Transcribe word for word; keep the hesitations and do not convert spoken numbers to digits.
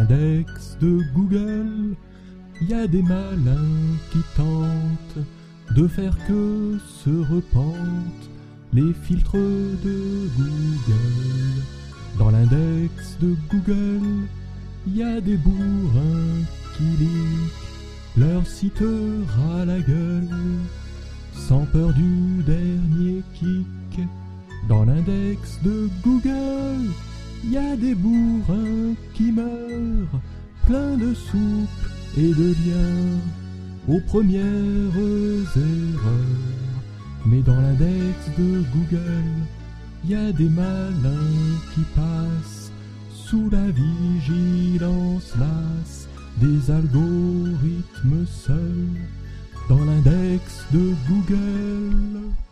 l'index de Google, y a des malins qui tentent de faire que se repentent les filtres de Google. Dans l'index de Google, y a des bourrins qui liquent leur site ras la gueule, sans peur du dernier kick. Dans l'index de Google, y a des bourrins qui meurent, pleins de soupe et de liens, aux premières erreurs. Mais dans l'index de Google, y a des malins qui passent sous la vigilance lasse des algorithmes seuls. Dans l'index de Google.